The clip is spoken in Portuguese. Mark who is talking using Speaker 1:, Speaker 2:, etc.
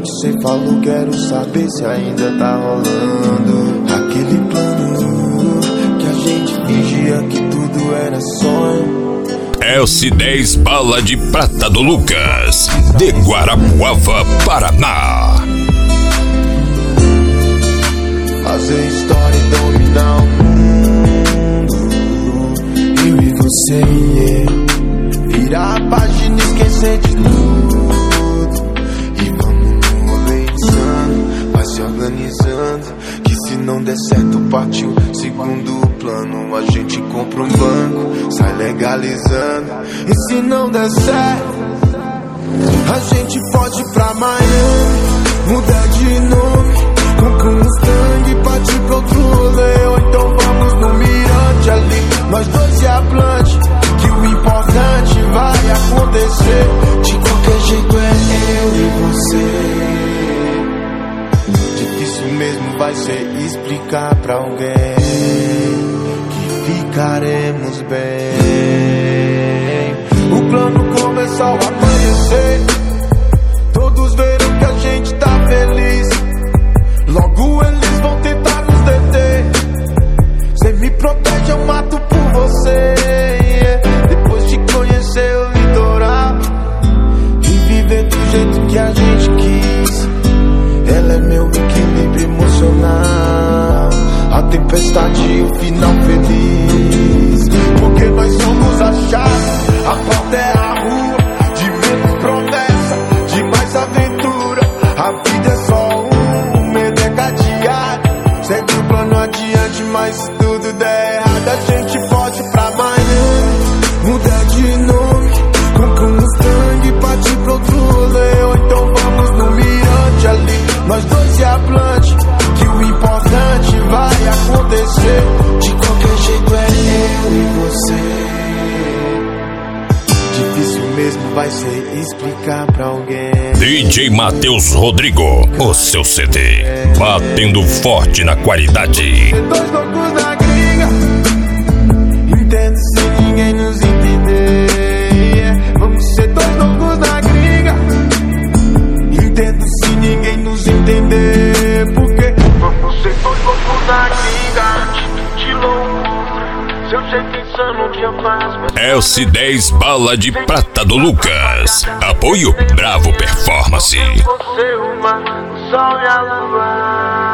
Speaker 1: você falou, quero saber se ainda tá rolando aquele plano que a gente fingia que tudo era sonho.
Speaker 2: Elci 10 Bala de Prata do Lucas, de Guarapuava, Paraná.
Speaker 1: Fazer história e dominar o mundo, eu e você, virar a página e esquecer de tudo. E vamos mobilizando, vai se organizando, que se não der certo partiu segundo plano. A gente compra um banco, sai legalizando. E se não der certo, a gente pode ir pra Miami, mudar de nome, compra um Mustang e partir pra outro rolê. Ou então vamos no mirante ali, nós dois e a Blanche, que o importante vai acontecer. De qualquer jeito é eu e você. Difícil mesmo vai ser explicar pra alguém que ficaremos bem. O plano começou a amanhecer, todos verão que a gente tá feliz. Logo eles vão tentar nos deter. Cê me protege, eu mato por você. Depois de conhecer o litoral e viver do jeito que a gente quis, ela é meu equilíbrio emocional, a tempestade e o final feliz. Porque nós somos a chave, a porta é a rua, de menos promessa, de mais aventura. A vida é só medo é cadeado, segue o plano adiante, mas se tudo der errado, a gente pode ir pra Miami, mudar de nome, compra um Mustang e partir pra outro rolê. Ou então vamos no mirante ali, nós dois e a Blanche, que o importante vai acontecer. De qualquer jeito é eu e você. Difícil mesmo vai ser explicar pra alguém.
Speaker 2: DJ Matheus Rodrigo, o seu CD, batendo forte na qualidade.
Speaker 1: Dois loucos na gringa, entendo sem ninguém nos entender. Vamos ser dois loucos na gringa, entendo se ninguém nos entender. Porque vamos ser dois loucos na gringa, de loucura. Se eu sei pensando o que eu faço.
Speaker 2: Elci 10 Bala de Prata do Lucas, apoio Bravo Performance.
Speaker 1: Você, o mar, o sol e a lua.